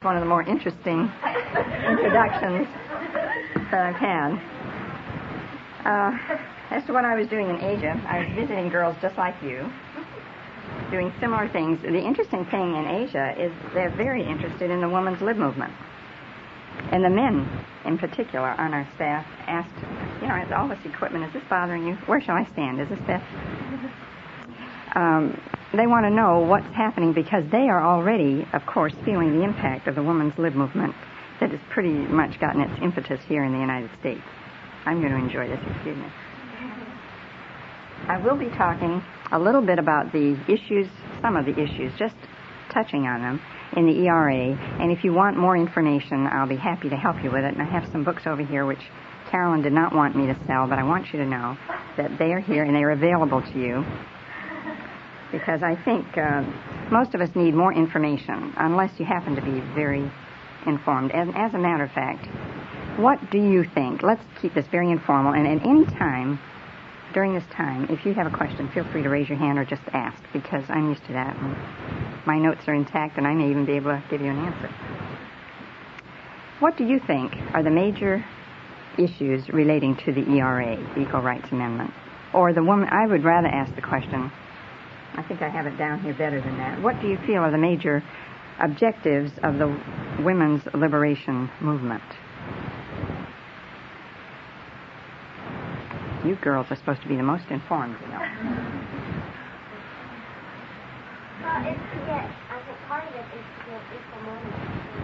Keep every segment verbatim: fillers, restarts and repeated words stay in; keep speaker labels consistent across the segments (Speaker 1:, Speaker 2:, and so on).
Speaker 1: One of the more interesting introductions that I've had. Uh, as to what I was doing in Asia, I was visiting girls just like you, doing similar things. The interesting thing in Asia is they're very interested in the women's lib movement. And the men, in particular, on our staff asked, you know, all this equipment, is this bothering you? Where shall I stand? Is this Beth? Um, they want to know what's happening because they are already, of course, feeling the impact of the women's lib movement that has pretty much gotten its impetus here in the United States. I'm going to enjoy this, excuse me. I will be talking a little bit about the issues, some of the issues, just touching on them in the E R A, and if you want more information, I'll be happy to help you with it. And I have some books over here which Carolyn did not want me to sell, but I want you to know that they are here and they are available to you, because I think uh, most of us need more information, unless you happen to be very informed. And as a matter of fact, what do you think? Let's keep this very informal, and at any time during this time, if you have a question, feel free to raise your hand or just ask, because I'm used to that. And my notes are intact, and I may even be able to give you an answer. What do you think are the major issues relating to the E R A, the Equal Rights Amendment? Or the woman, I would rather ask the question, I think I have it down here better than that. What do you feel are the major objectives of the women's liberation movement? You girls are supposed to be the most informed, you know.
Speaker 2: Well, it's to get, I think part of it is to get equal money.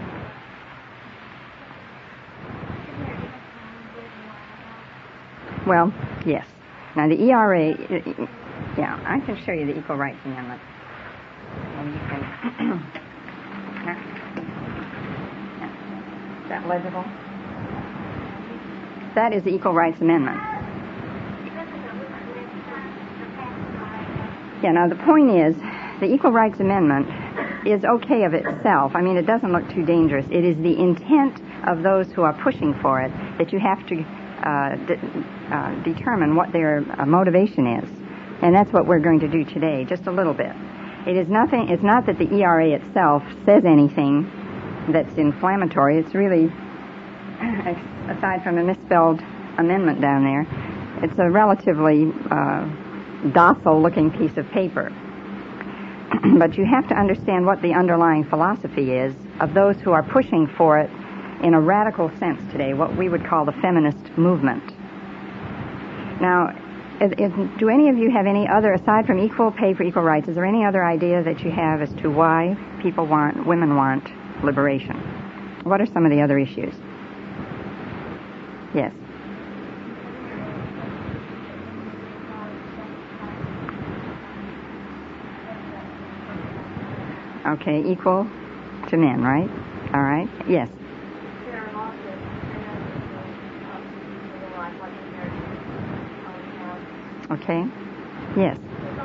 Speaker 1: Well, yes. Now, the E R A, yeah, I can show you the Equal Rights Amendment. And you can... Is that legible? That is the Equal Rights Amendment. Yeah, now the point is, the Equal Rights Amendment is okay of itself. I mean, it doesn't look too dangerous. It is the intent of those who are pushing for it that you have to uh, de- uh, determine what their uh, motivation is. And that's what we're going to do today, just a little bit. It is nothing, it's not that the E R A itself says anything that's inflammatory. It's really, aside from a misspelled amendment down there, it's a relatively uh, docile-looking piece of paper. But you have to understand what the underlying philosophy is of those who are pushing for it in a radical sense today, what we would call the feminist movement. Now, if, if, do any of you have any other, aside from equal pay for equal rights, is there any other idea that you have as to why people want, women want liberation? What are some of the other issues? Yes. Okay, equal to men, right? All right. Yes. Okay. Yes.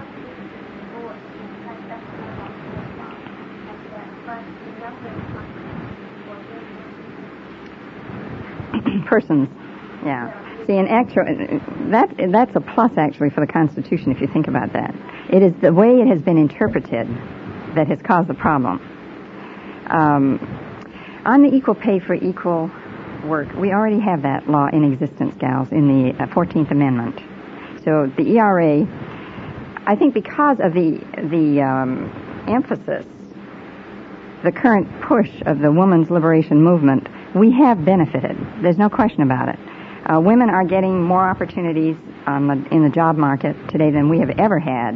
Speaker 1: Persons. Yeah. See, in actual, that that's a plus actually for the Constitution if you think about that. It is the way it has been interpreted that has caused the problem. Um, on the equal pay for equal work, we already have that law in existence, gals, in the uh, fourteenth Amendment. So the E R A, I think because of the the um, emphasis, the current push of the women's liberation movement, we have benefited. There's no question about it. Uh, women are getting more opportunities um, in the job market today than we have ever had.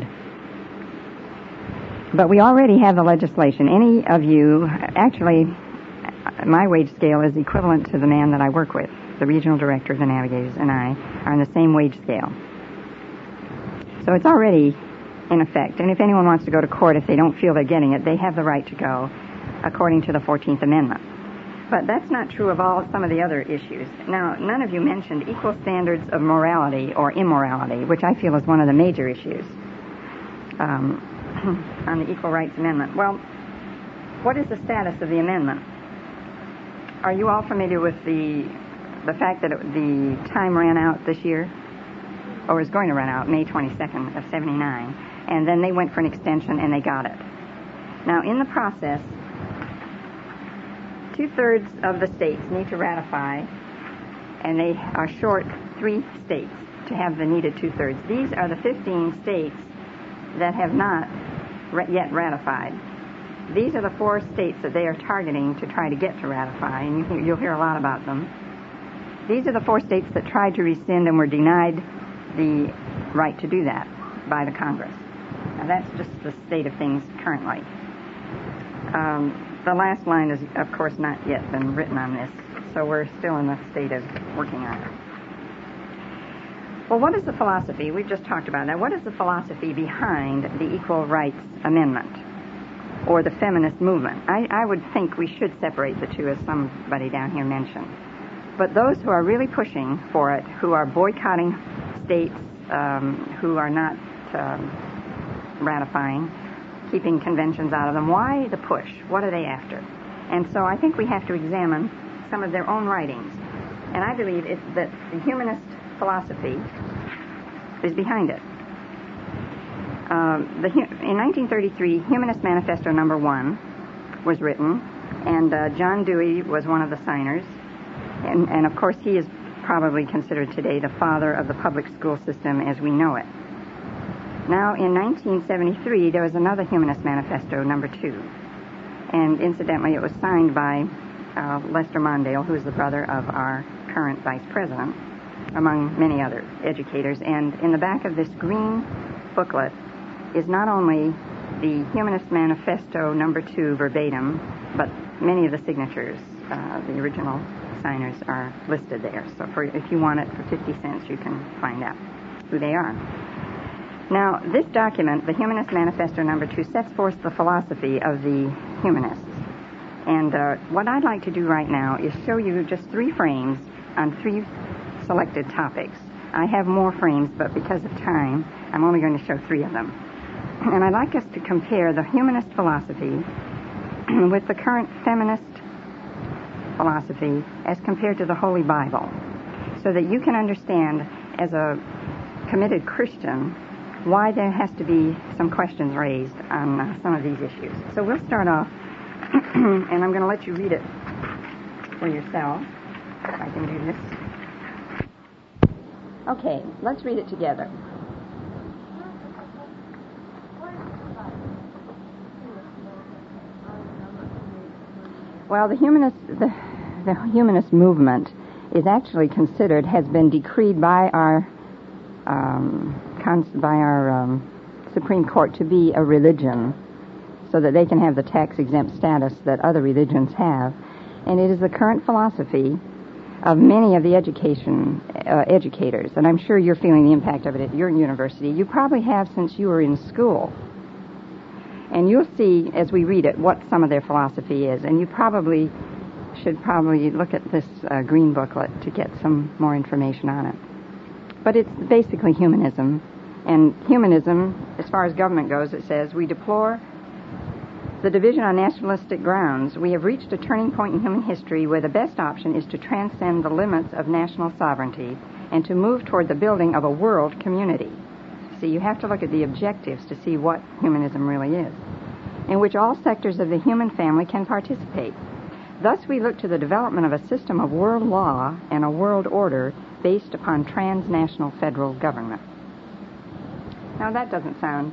Speaker 1: But we already have the legislation. Any of you, actually, my wage scale is equivalent to the man that I work with. The regional director of the Navigators and I are on the same wage scale. So it's already in effect. And if anyone wants to go to court, if they don't feel they're getting it, they have the right to go according to the fourteenth Amendment. But that's not true of all some of the other issues. Now, none of you mentioned equal standards of morality or immorality, which I feel is one of the major issues. Um, on the Equal Rights Amendment. Well, what is the status of the amendment? Are you all familiar with the the fact that it, the time ran out this year, or is going to run out May twenty-second of seventy-nine, and then they went for an extension and they got it. Now, in the process, two-thirds of the states need to ratify, and they are short three states to have the needed two-thirds. These are the fifteen states that have not ra- yet ratified. These are the four states that they are targeting to try to get to ratify, and you hear, you'll hear a lot about them. These are the four states that tried to rescind and were denied the right to do that by the Congress. Now, that's just the state of things currently. Um, the last line is, of course, not yet been written on this, so we're still in the state of working on it. Well, what is the philosophy? We've just talked about that. What is the philosophy behind the Equal Rights Amendment or the feminist movement? I, I would think we should separate the two, as somebody down here mentioned. But those who are really pushing for it, who are boycotting states, um, who are not um, ratifying, keeping conventions out of them, why the push? What are they after? And so I think we have to examine some of their own writings. And I believe it, that the humanist philosophy is behind it. Um, the, in nineteen thirty-three, Humanist Manifesto Number One was written, and uh, John Dewey was one of the signers. And, and of course, he is probably considered today the father of the public school system as we know it. Now, in nineteen seventy-three, there was another Humanist Manifesto Number Two. And incidentally, it was signed by uh, Lester Mondale, who is the brother of our current vice president, among many other educators. And in the back of this green booklet is not only the Humanist Manifesto Number Two verbatim, but many of the signatures. Uh, the original signers are listed there. So for, if you want it for fifty cents, you can find out who they are. Now, this document, the Humanist Manifesto Number Two, sets forth the philosophy of the humanists. And uh, what I'd like to do right now is show you just three frames on three selected topics. I have more frames, but because of time, I'm only going to show three of them. And I'd like us to compare the humanist philosophy with the current feminist philosophy as compared to the Holy Bible, so that you can understand, as a committed Christian, why there has to be some questions raised on uh, some of these issues. So we'll start off, and I'm going to let you read it for yourself. If I can do this. Okay, let's read it together. Well, the humanist, the, the humanist movement is actually considered, has been decreed by our um, cons- by our um, Supreme Court to be a religion, so that they can have the tax-exempt status that other religions have. And it is the current philosophy of many of the education uh, educators, and I'm sure you're feeling the impact of it at your university. You probably have since you were in school. And you'll see, as we read it, what some of their philosophy is. And you probably should probably look at this uh, green booklet to get some more information on it. But it's basically humanism. And humanism, as far as government goes, it says, we deplore the division on nationalistic grounds. We have reached a turning point in human history where the best option is to transcend the limits of national sovereignty and to move toward the building of a world community. See, you have to look at the objectives to see what humanism really is, in which all sectors of the human family can participate. Thus, we look to the development of a system of world law and a world order based upon transnational federal government. Now, that doesn't sound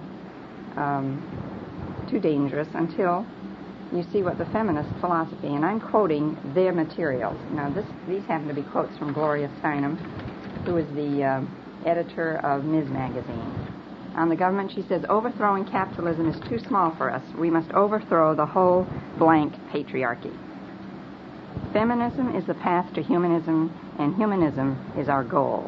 Speaker 1: um, too dangerous until you see what the feminist philosophy, and I'm quoting their materials. Now, this, these happen to be quotes from Gloria Steinem, who is the uh, editor of Miz Magazine. On the government, she says, overthrowing capitalism is too small for us. We must overthrow the whole blank patriarchy. Feminism is the path to humanism, and humanism is our goal.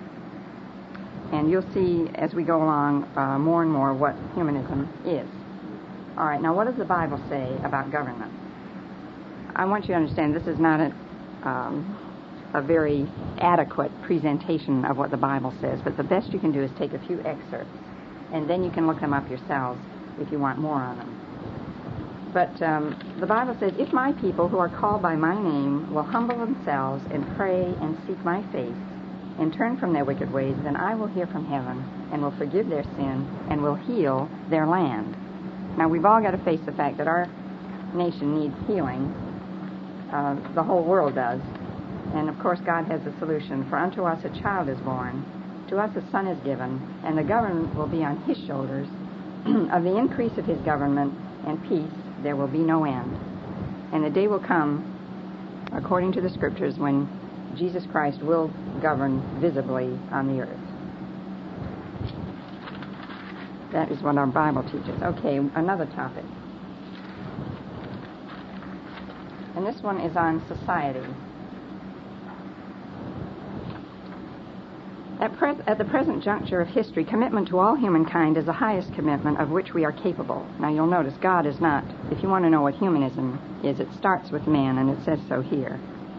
Speaker 1: And you'll see as we go along uh, more and more what humanism is. All right, now what does the Bible say about government? I want you to understand this is not a, um, a very adequate presentation of what the Bible says, but the best you can do is take a few excerpts, and then you can look them up yourselves if you want more on them. But um, the Bible says, if my people who are called by my name will humble themselves and pray and seek my face and turn from their wicked ways, then I will hear from heaven and will forgive their sin and will heal their land. Now, we've all got to face the fact that our nation needs healing, uh, the whole world does. And, of course, God has a solution. For unto us a child is born, to us a son is given, and the government will be on his shoulders. Of the increase of his government and peace there will be no end. And the day will come, according to the Scriptures, when Jesus Christ will govern visibly on the earth. That is what our Bible teaches. Okay, another topic. And this one is on society. At, pres- at the present juncture of history, commitment to all humankind is the highest commitment of which we are capable. Now, you'll notice God is not. If you want to know what humanism is, it starts with man, and it says so here.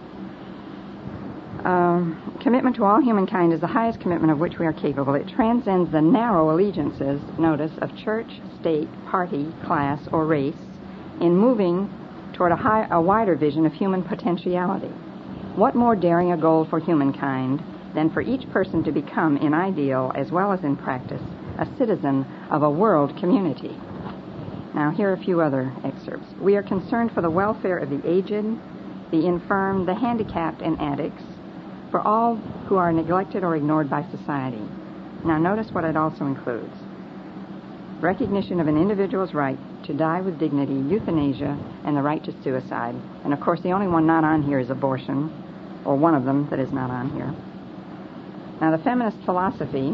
Speaker 1: Um, commitment to all humankind is the highest commitment of which we are capable. It transcends the narrow allegiances, notice, of church, state, party, class, or race in moving toward a, high, a wider vision of human potentiality. What more daring a goal for humankind than for each person to become, in ideal as well as in practice, a citizen of a world community? Now, here are a few other excerpts. We are concerned for the welfare of the aged, the infirm, the handicapped, and addicts, for all who are neglected or ignored by society. Now, notice what it also includes. Recognition of an individual's right to die with dignity, euthanasia, and the right to suicide. And, of course, the only one not on here is abortion, or one of them that is not on here. Now, the feminist philosophy,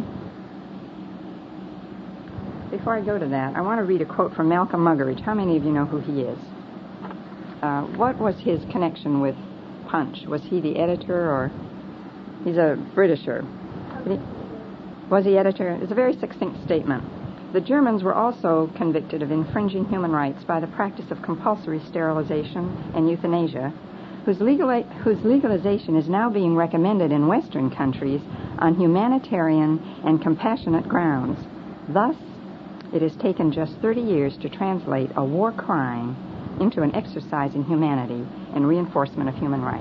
Speaker 1: before I go to that, I want to read a quote from Malcolm Muggeridge. How many of you know who he is? Uh, what was his connection with Punch? Was he the editor, or... He's a Britisher. Was he editor? It's a very succinct statement. The Germans were also convicted of infringing human rights by the practice of compulsory sterilization and euthanasia, whose, legal, whose legalization is now being recommended in Western countries on humanitarian and compassionate grounds. Thus, it has taken just thirty years to translate a war crime into an exercise in humanity and reinforcement of human rights.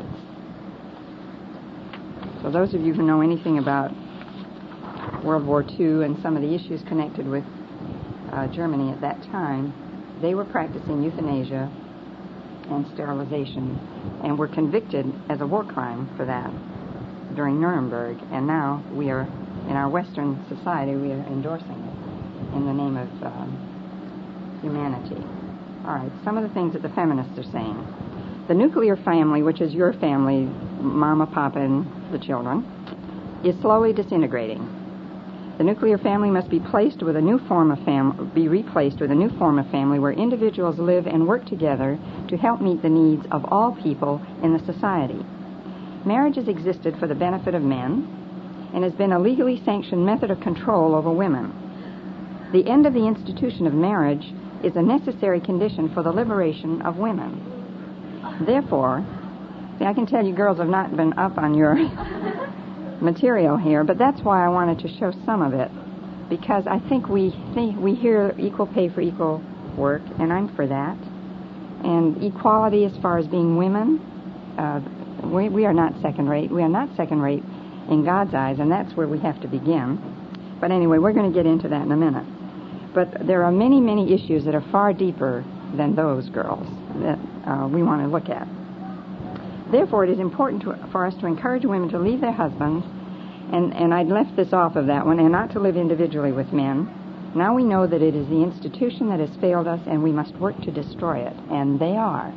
Speaker 1: So those of you who know anything about World War Two and some of the issues connected with uh, Germany at that time, they were practicing euthanasia and sterilization and were convicted as a war crime for that during Nuremberg. And now we are, in our Western society, we are endorsing it in the name of um, humanity. All right, some of the things that the feminists are saying. The nuclear family, which is your family, Mama, Papa, and the children, is slowly disintegrating. The nuclear family must be placed with a new form of fam- be replaced with a new form of family where individuals live and work together to help meet the needs of all people in the society. Marriage has existed for the benefit of men and has been a legally sanctioned method of control over women. The end of the institution of marriage is a necessary condition for the liberation of women. Therefore, see, I can tell you girls have not been up on your material here, but that's why I wanted to show some of it, because I think we think we hear equal pay for equal work, and I'm for that, and equality as far as being women. Uh, we, we are not second rate. We are not second rate in God's eyes, and that's where we have to begin. But anyway, we're going to get into that in a minute. But there are many, many issues that are far deeper than those, girls, that uh, we want to look at. Therefore, it is important to, for us to encourage women to leave their husbands, and, and I'd left this off of that one, and not to live individually with men. Now we know that it is the institution that has failed us, and we must work to destroy it, and they are.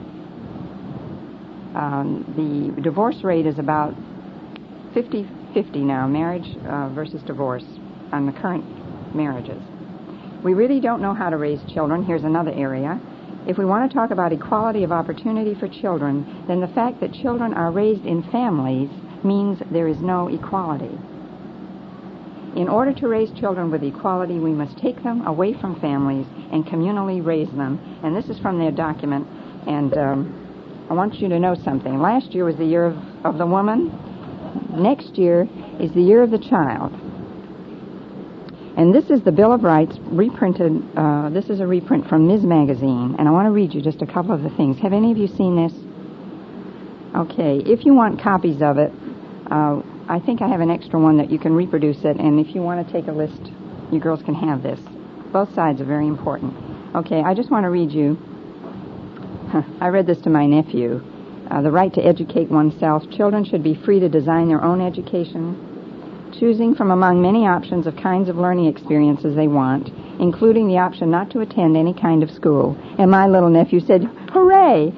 Speaker 1: Um, the divorce rate is about fifty-fifty now, marriage uh, versus divorce, on the current marriages. We really don't know how to raise children. Here's another area. If we want to talk about equality of opportunity for children, then the fact that children are raised in families means there is no equality. In order to raise children with equality, we must take them away from families and communally raise them. And this is from their document. And um, I want you to know something. Last year was the year of, of the woman. Next year is the year of the child. And this is the Bill of Rights reprinted. Uh, this is a reprint from Miz Magazine. And I want to read you just a couple of the things. Have any of you seen this? Okay. If you want copies of it, uh, I think I have an extra one that you can reproduce it. And if you want to take a list, you girls can have this. Both sides are very important. Okay. I just want to read you. I read this to my nephew. uh, the right to educate oneself. Children should be free to design their own education, choosing from among many options of kinds of learning experiences they want, including the option not to attend any kind of school. And my little nephew said, hooray!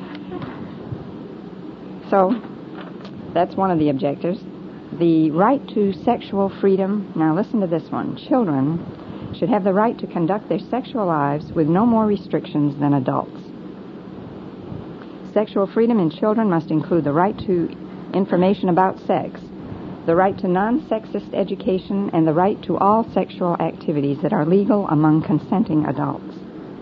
Speaker 1: So that's one of the objectives. The right to sexual freedom. Now listen to this one. Children should have the right to conduct their sexual lives with no more restrictions than adults. Sexual freedom in children must include the right to information about sex, the right to non-sexist education, and the right to all sexual activities that are legal among consenting adults.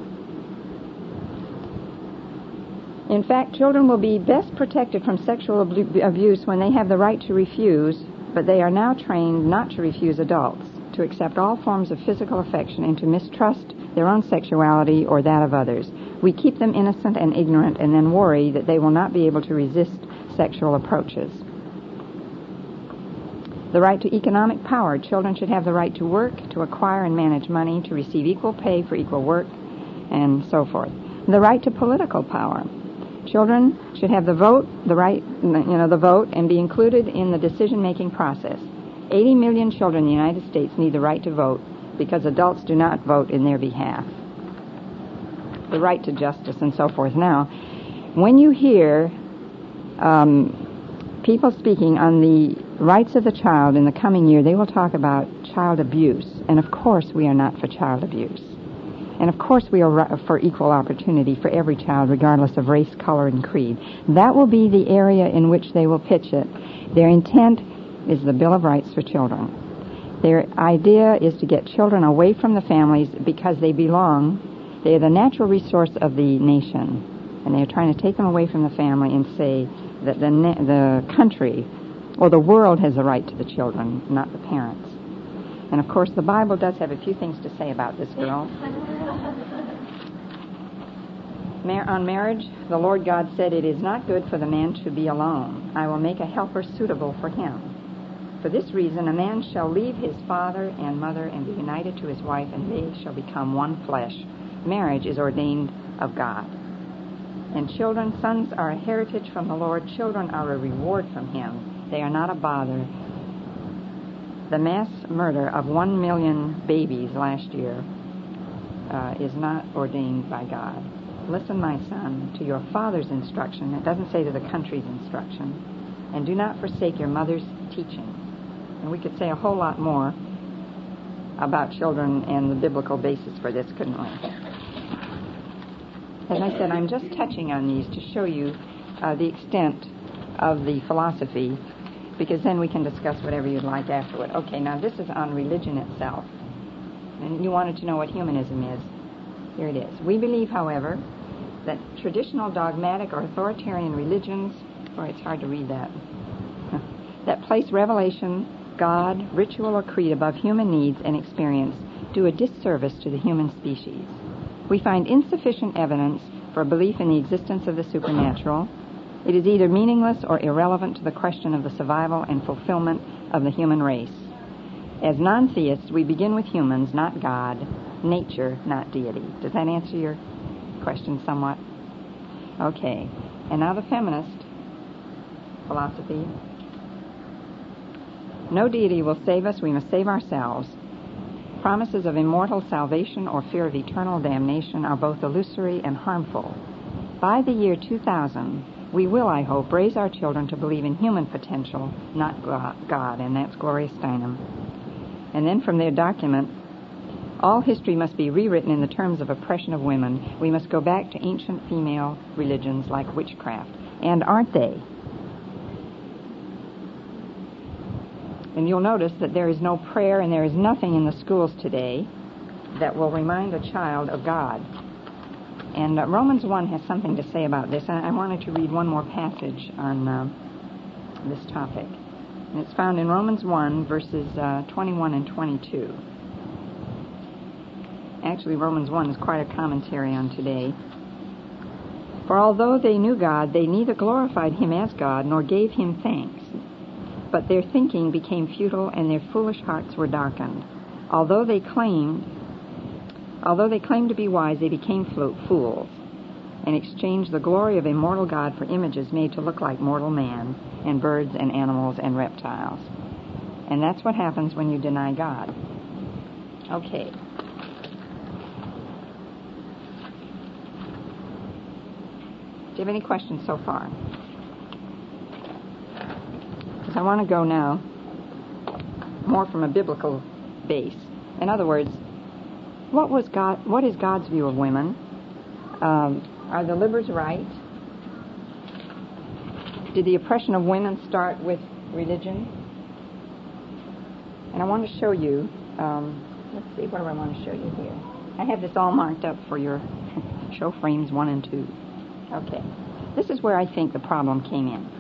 Speaker 1: In fact, children will be best protected from sexual ab- abuse when they have the right to refuse, but they are now trained not to refuse adults, to accept all forms of physical affection, and to mistrust their own sexuality or that of others. We keep them innocent and ignorant and then worry that they will not be able to resist sexual approaches. The right to economic power. Children should have the right to work, to acquire and manage money, to receive equal pay for equal work, and so forth. The right to political power. Children should have the vote, the right, you know, the vote, and be included in the decision-making process. eighty million children in the United States need the right to vote because adults do not vote in their behalf. The right to justice and so forth. Now, when you hear um, people speaking on the rights of the child in the coming year, they will talk about child abuse. And of course we are not for child abuse. And of course we are for equal opportunity for every child, regardless of race, color, and creed. That will be the area in which they will pitch it. Their intent is the Bill of Rights for children. Their idea is to get children away from the families because they belong. They are the natural resource of the nation. And they are trying to take them away from the family and say that the na- the country or the world has a right to the children, not the parents. And of course the Bible does have a few things to say about this girl. Mar- on marriage, the Lord God said, "It is not good for the man to be alone. I will make a helper suitable for him. For this reason, a man shall leave his father and mother and be united to his wife, and they shall become one flesh." Marriage is ordained of God. And children, sons are a heritage from the Lord. Children are a reward from Him. They are not a bother. The mass murder of one million babies last year uh, is not ordained by God. Listen, my son, to your father's instruction. It doesn't say to the country's instruction. And do not forsake your mother's teaching. And we could say a whole lot more about children and the biblical basis for this, couldn't we? As I said, I'm just touching on these to show you uh, the extent of the philosophy, because then we can discuss whatever you'd like afterward. Okay, now this is on religion itself. And you wanted to know what humanism is. Here it is. We believe, however, that traditional dogmatic or authoritarian religions, boy, it's hard to read that, that place revelation, God, ritual, or creed above human needs and experience do a disservice to the human species. We find insufficient evidence for belief in the existence of the supernatural. It is either meaningless or irrelevant to the question of the survival and fulfillment of the human race. As non-theists, we begin with humans, not God, nature, not deity. Does that answer your question somewhat? Okay. And now the feminist philosophy. No deity will save us. We must save ourselves. Promises of immortal salvation or fear of eternal damnation are both illusory and harmful. By the year two thousand, we will, I hope, raise our children to believe in human potential, not God, and that's Gloria Steinem. And then from their document, all history must be rewritten in the terms of oppression of women. We must go back to ancient female religions like witchcraft. And aren't they? And you'll notice that there is no prayer and there is nothing in the schools today that will remind a child of God. And uh, Romans one has something to say about this. I, I wanted to read one more passage on uh, this topic. And it's found in Romans one, verses uh, twenty-one and twenty-two. Actually, Romans one is quite a commentary on today. For although they knew God, they neither glorified Him as God nor gave Him thanks. But their thinking became futile, and their foolish hearts were darkened. Although they claimed, although they claimed to be wise, they became fools. and exchanged the glory of a mortal God for images made to look like mortal man and birds and animals and reptiles. And that's what happens when you deny God. Okay. Do you have any questions so far? Because I want to go now more from a biblical base. In other words, what was God? What is God's view of women? Um, are the Libbers right? Did the oppression of women start with religion? And I want to show you, um, let's see, what do I want to show you here? I have this all marked up for your show frames one and two. Okay. This is where I think the problem came in.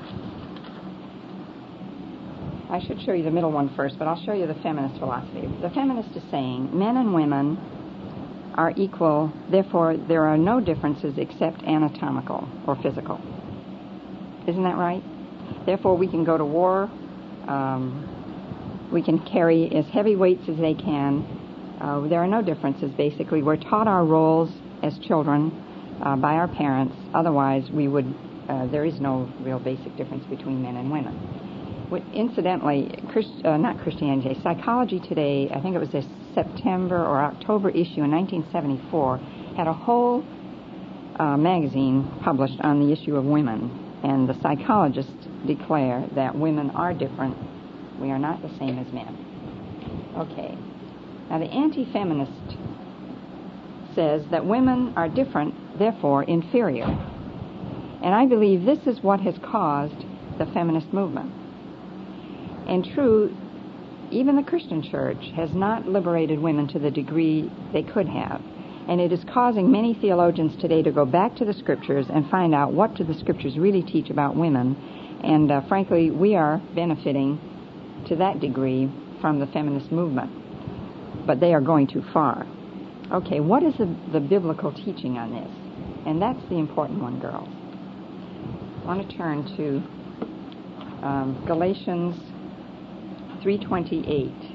Speaker 1: I should show you the middle one first, but I'll show you the feminist philosophy. The feminist is saying men and women are equal, therefore there are no differences except anatomical or physical. Isn't that right? Therefore we can go to war, um, we can carry as heavy weights as they can. Uh, there are no differences, basically. We're taught our roles as children uh, by our parents. Otherwise, we would. Uh, there is no real basic difference between men and women. Incidentally, Christ, uh, not Christianity, Psychology Today, I think it was a September or October issue in nineteen seventy-four, had a whole uh, magazine published on the issue of women. And the psychologists declare that women are different. We are not the same as men. Okay. Now, the anti-feminist says that women are different, therefore inferior. And I believe this is what has caused the feminist movement. And true, even the Christian church has not liberated women to the degree they could have. And it is causing many theologians today to go back to the Scriptures and find out what do the Scriptures really teach about women. And uh, frankly, we are benefiting to that degree from the feminist movement. But they are going too far. Okay, what is the, the biblical teaching on this? And that's the important one, girls. I want to turn to um, Galatians three twenty-eight.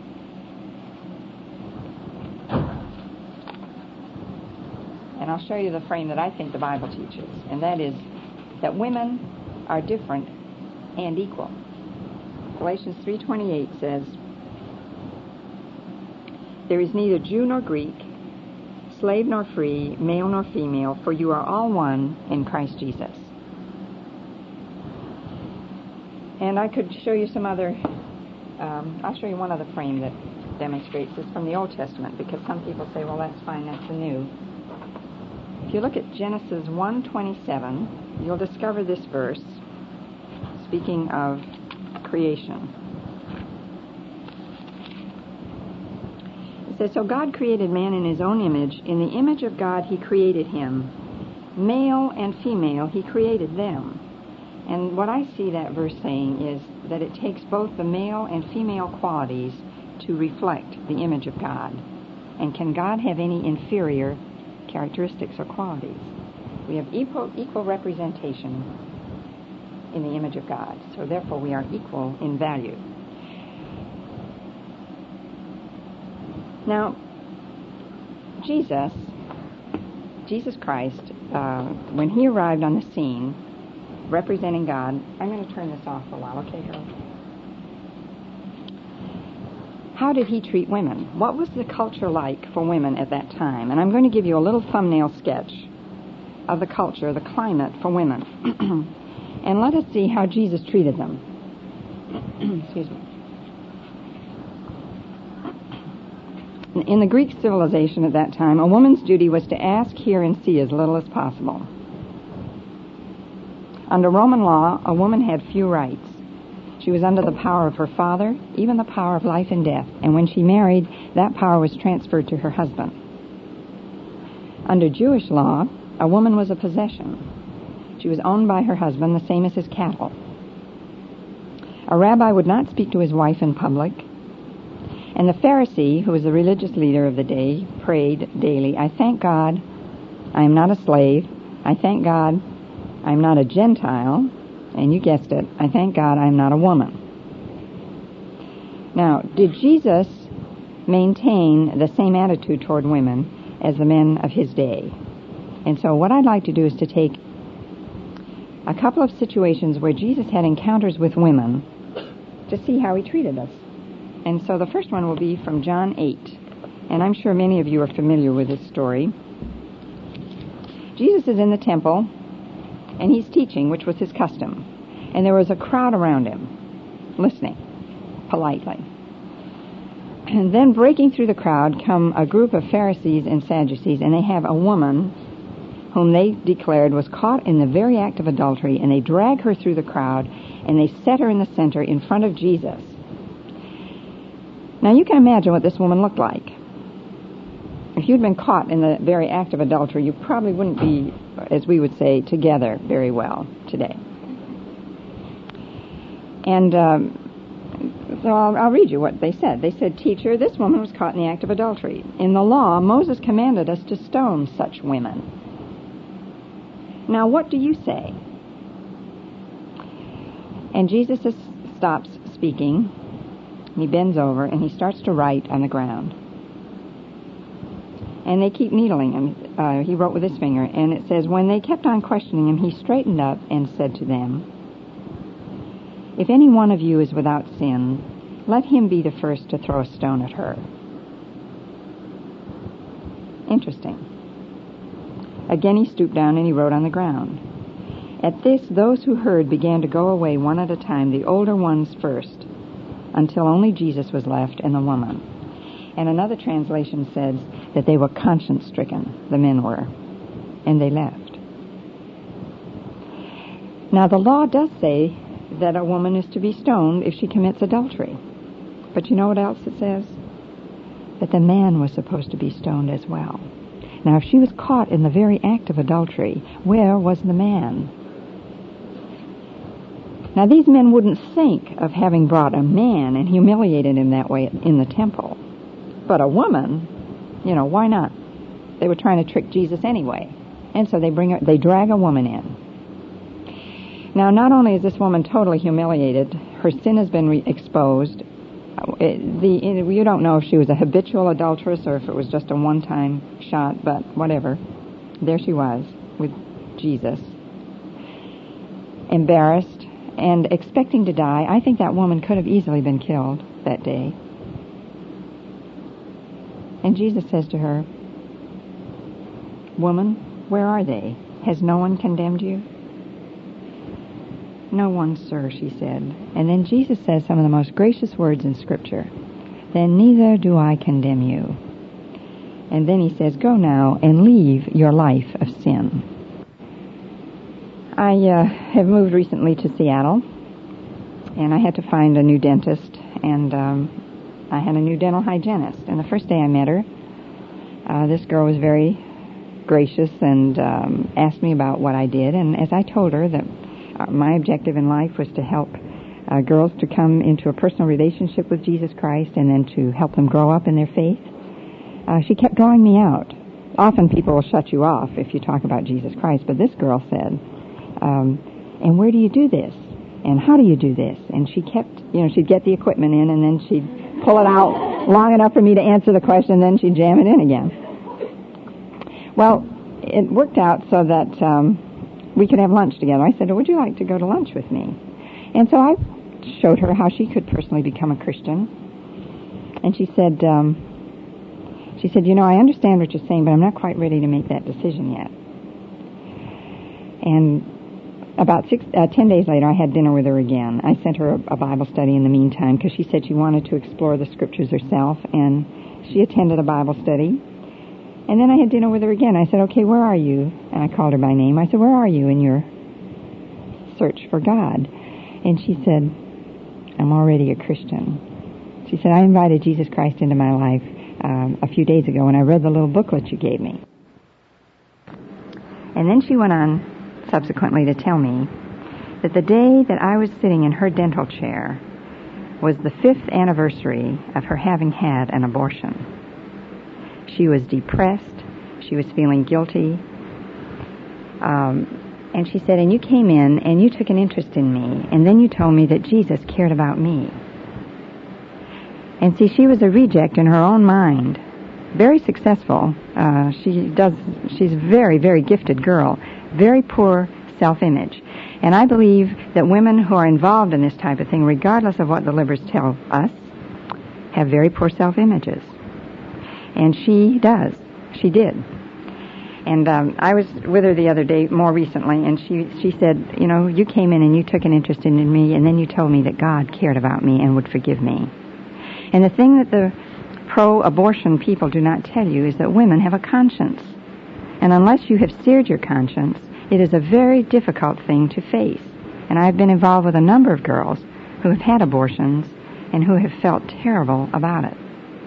Speaker 1: And I'll show you the frame that I think the Bible teaches, and that is that women are different and equal. Galatians three twenty-eight says, "There is neither Jew nor Greek, slave nor free, male nor female, for you are all one in Christ Jesus." And I could show you some other, um, I'll show you one other frame that demonstrates this from the Old Testament, because some people say, well, that's fine, that's the New. If you look at Genesis one twenty-seven, you'll discover this verse, speaking of creation. It says, "So God created man in his own image. In the image of God he created him. Male and female he created them." And what I see that verse saying is that it takes both the male and female qualities to reflect the image of God. And can God have any inferior characteristics or qualities? We have equal, equal representation in the image of God. So therefore we are equal in value. Now, Jesus, Jesus Christ, uh, when he arrived on the scene, representing God, I'm going to turn this off for a while, okay, Harold? How did he treat women? What was the culture like for women at that time? And I'm going to give you a little thumbnail sketch of the culture, the climate for women. And let us see how Jesus treated them. Excuse me. In the Greek civilization at that time, a woman's duty was to ask, hear, and see as little as possible. Under Roman law, a woman had few rights. She was under the power of her father, even the power of life and death. And when she married, that power was transferred to her husband. Under Jewish law, a woman was a possession. She was owned by her husband, the same as his cattle. A rabbi would not speak to his wife in public. And the Pharisee, who was the religious leader of the day, prayed daily, "I thank God I am not a slave. I thank God I am not a Gentile." And you guessed it, I thank God I am not a woman. Now, did Jesus maintain the same attitude toward women as the men of his day? And so what I'd like to do is to take a couple of situations where Jesus had encounters with women to see how he treated us. And so the first one will be from John eight. And I'm sure many of you are familiar with this story. Jesus is in the temple, and he's teaching, which was his custom. And there was a crowd around him, listening politely. And then breaking through the crowd come a group of Pharisees and Sadducees, and they have a woman whom they declared was caught in the very act of adultery, and they drag her through the crowd, and they set her in the center in front of Jesus. Now you can imagine what this woman looked like. If you'd been caught in the very act of adultery, you probably wouldn't be, as we would say, together very well today. And um, so I'll, I'll read you what they said. They said, "Teacher, this woman was caught in the act of adultery. In the law, Moses commanded us to stone such women. Now, what do you say?" And Jesus stops speaking. He bends over and he starts to write on the ground. And they keep needling him. Uh, he wrote with his finger. And it says, when they kept on questioning him, he straightened up and said to them, "If any one of you is without sin, let him be the first to throw a stone at her." Interesting. Again he stooped down and he wrote on the ground. At this, those who heard began to go away one at a time, the older ones first, until only Jesus was left and the woman. And another translation says that they were conscience-stricken, the men were, and they left. Now the law does say that a woman is to be stoned if she commits adultery. But you know what else it says? That the man was supposed to be stoned as well. Now if she was caught in the very act of adultery, where was the man? Now these men wouldn't think of having brought a man and humiliated him that way in the temple. But a woman, you know, why not? They were trying to trick Jesus anyway. And so they bring her, they drag a woman in. Now not only is this woman totally humiliated, her sin has been re- exposed. It, the, it, you don't know if she was a habitual adulteress or if it was just a one-time shot, but whatever. There she was with Jesus, embarrassed and expecting to die. I think that woman could have easily been killed that day. And Jesus says to her, "Woman, where are they? Has no one condemned you?" "No one, sir," she said. And then Jesus says some of the most gracious words in Scripture. "Then neither do I condemn you." And then he says, "Go now and leave your life of sin." I uh, have moved recently to Seattle, and I had to find a new dentist, and um, I had a new dental hygienist. And the first day I met her, uh, this girl was very gracious and um, asked me about what I did. And as I told her that uh, my objective in life was to help uh, girls to come into a personal relationship with Jesus Christ and then to help them grow up in their faith, uh, she kept drawing me out. Often people will shut you off if you talk about Jesus Christ, but this girl said, um, "And where do you do this? And how do you do this?" And she kept, you know, she'd get the equipment in and then she'd pull it out long enough for me to answer the question, and then she'd jam it in again. Well, it worked out so that um, we could have lunch together. I said, "Would you like to go to lunch with me?" And so I showed her how she could personally become a Christian. And she said, um, she said, "You know, I understand what you're saying, but I'm not quite ready to make that decision yet." And about six, uh, ten days later, I had dinner with her again. I sent her a, a Bible study in the meantime because she said she wanted to explore the Scriptures herself, and she attended a Bible study. And then I had dinner with her again. I said, "Okay, where are you?" And I called her by name. I said, "Where are you in your search for God?" And she said, "I'm already a Christian." She said, "I invited Jesus Christ into my life um, a few days ago, and I read the little booklet you gave me." And then she went on subsequently to tell me that the day that I was sitting in her dental chair was the fifth anniversary of her having had an abortion. She was depressed. She was feeling guilty. Um, and she said, "And you came in and you took an interest in me, and then you told me that Jesus cared about me." And see, she was a reject in her own mind. very successful. Uh, she does. She's a very, very gifted girl. Very poor self-image. And I believe that women who are involved in this type of thing, regardless of what the Libbers tell us, have very poor self-images. And she does. She did. And um, I was with her the other day, more recently, and she she said, you know, you came in and you took an interest in me, and then you told me that God cared about me and would forgive me. And the thing that the pro-abortion people do not tell you is that women have a conscience. And unless you have seared your conscience, it is a very difficult thing to face. And I've been involved with a number of girls who have had abortions and who have felt terrible about it.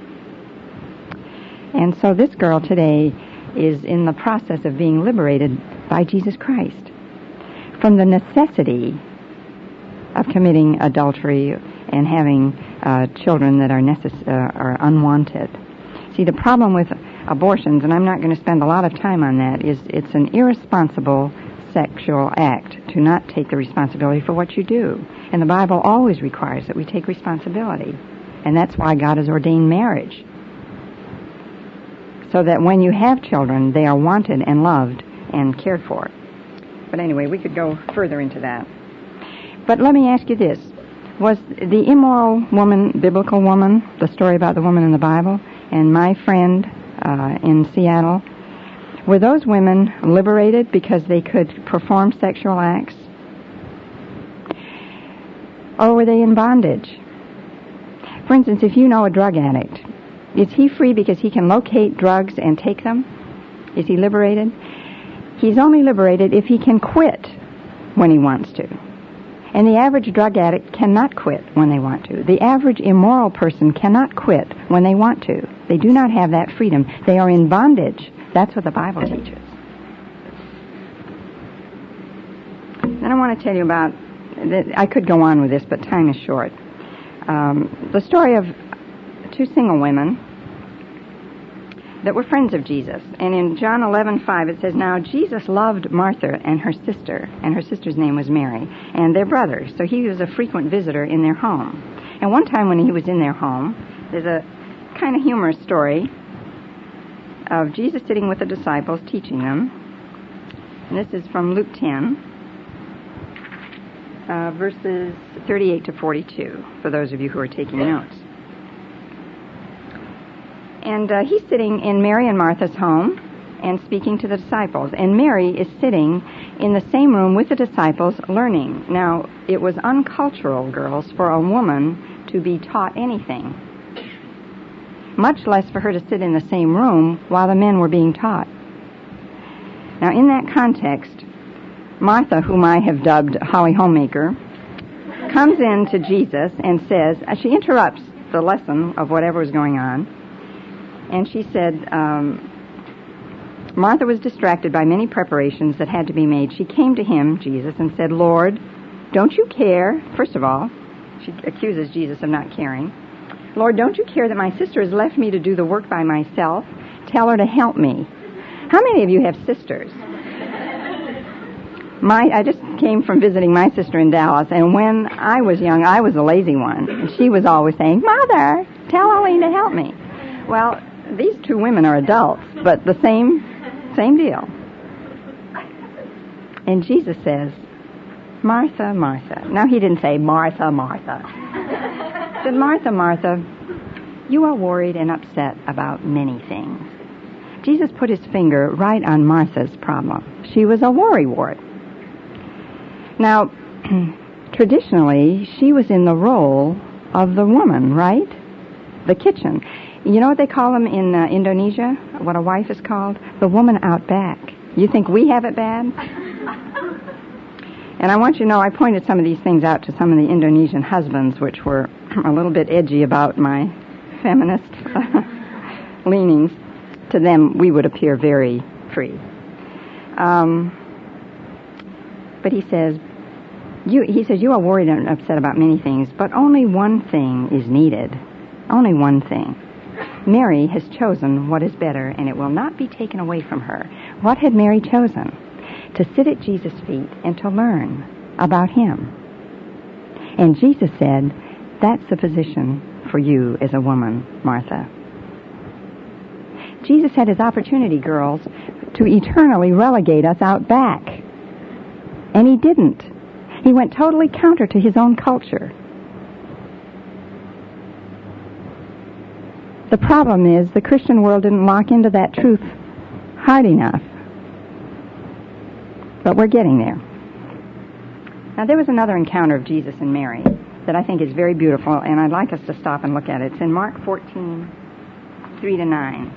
Speaker 1: And so this girl today is in the process of being liberated by Jesus Christ from the necessity of committing adultery and having uh, children that are, necess- uh, are unwanted. See, the problem with abortions, and I'm not going to spend a lot of time on that, is it's an irresponsible sexual act to not take the responsibility for what you do. And the Bible always requires that we take responsibility. And that's why God has ordained marriage. So that when you have children, they are wanted and loved and cared for. But anyway, we could go further into that. But let me ask you this. Was the immoral woman, biblical woman, the story about the woman in the Bible, and my friend uh, in Seattle, were those women liberated because they could perform sexual acts? Or were they in bondage? For instance, if you know a drug addict, is he free because he can locate drugs and take them? Is he liberated? He's only liberated if he can quit when he wants to. And the average drug addict cannot quit when they want to. The average immoral person cannot quit when they want to. They do not have that freedom. They are in bondage. That's what the Bible teaches. Then I want to tell you about, I could go on with this, but time is short. Um, the story of two single women that were friends of Jesus. And in John eleven five it says, now Jesus loved Martha and her sister, and her sister's name was Mary, and their brother. So he was a frequent visitor in their home. And one time when he was in their home, there's a kind of humorous story of Jesus sitting with the disciples, teaching them. And this is from Luke ten, uh, verses thirty-eight to forty-two, for those of you who are taking notes. And uh, he's sitting in Mary and Martha's home and speaking to the disciples. And Mary is sitting in the same room with the disciples learning. Now, it was uncultural, girls, for a woman to be taught anything, much less for her to sit in the same room while the men were being taught. Now, in that context, Martha, whom I have dubbed Holly Homemaker, comes in to Jesus and says, uh, she interrupts the lesson of whatever was going on, and she said, um, Martha was distracted by many preparations that had to be made. She came to him, Jesus, and said, Lord, don't you care? First of all, she accuses Jesus of not caring. Lord, don't you care that my sister has left me to do the work by myself? Tell her to help me. How many of you have sisters? My, I just came from visiting my sister in Dallas, and when I was young, I was the lazy one. And she was always saying, Mother, tell Eileen to help me. Well, these two women are adults, but the same same deal. And Jesus says, Martha, Martha. Now, he didn't say, Martha, Martha. He said, Martha, Martha, you are worried and upset about many things. Jesus put his finger right on Martha's problem. She was a worrywart. Now, traditionally, she was in the role of the woman, right? The kitchen. You know what they call them in uh, Indonesia? What a wife is called? The woman out back. You think we have it bad? And I want you to know, I pointed some of these things out to some of the Indonesian husbands, which were a little bit edgy about my feminist leanings. To them, we would appear very free. Um, but he says, you, he says, you are worried and upset about many things, but only one thing is needed. Only one thing. Mary has chosen what is better, and it will not be taken away from her. What had Mary chosen? To sit at Jesus' feet and to learn about him. And Jesus said, that's the position for you as a woman, Martha. Jesus had his opportunity, girls, to eternally relegate us out back. And he didn't. He went totally counter to his own culture. The problem is the Christian world didn't lock into that truth hard enough. But we're getting there. Now, there was another encounter of Jesus and Mary that I think is very beautiful, and I'd like us to stop and look at it. It's in Mark fourteen, three to nine.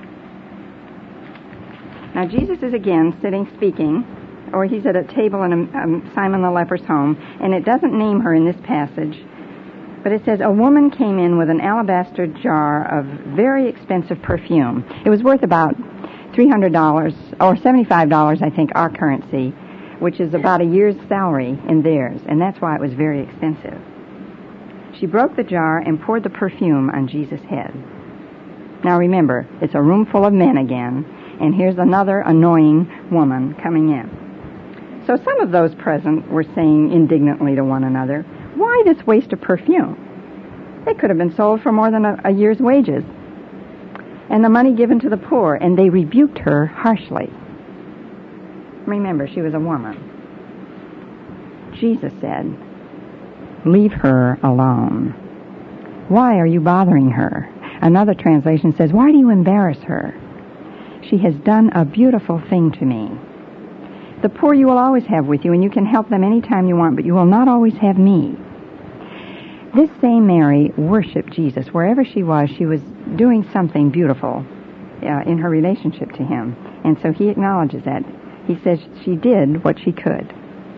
Speaker 1: Now, Jesus is again sitting speaking, or he's at a table in a, um, Simon the leper's home, and it doesn't name her in this passage, but it says, a woman came in with an alabaster jar of very expensive perfume. It was worth about three hundred dollars, or seventy-five dollars, I think, our currency, which is about a year's salary in theirs, and that's why it was very expensive. She broke the jar and poured the perfume on Jesus' head. Now remember, it's a room full of men again, and here's another annoying woman coming in. So some of those present were saying indignantly to one another, why this waste of perfume? It could have been sold for more than a, a year's wages, and the money given to the poor, and they rebuked her harshly. Remember, she was a woman. Jesus said, leave her alone. Why are you bothering her? Another translation says, why do you embarrass her? She has done a beautiful thing to me. The poor you will always have with you, and you can help them any time you want, but you will not always have me. This same Mary worshiped Jesus. Wherever she was, she was doing something beautiful uh, in her relationship to him. And so he acknowledges that. He says she did what she could.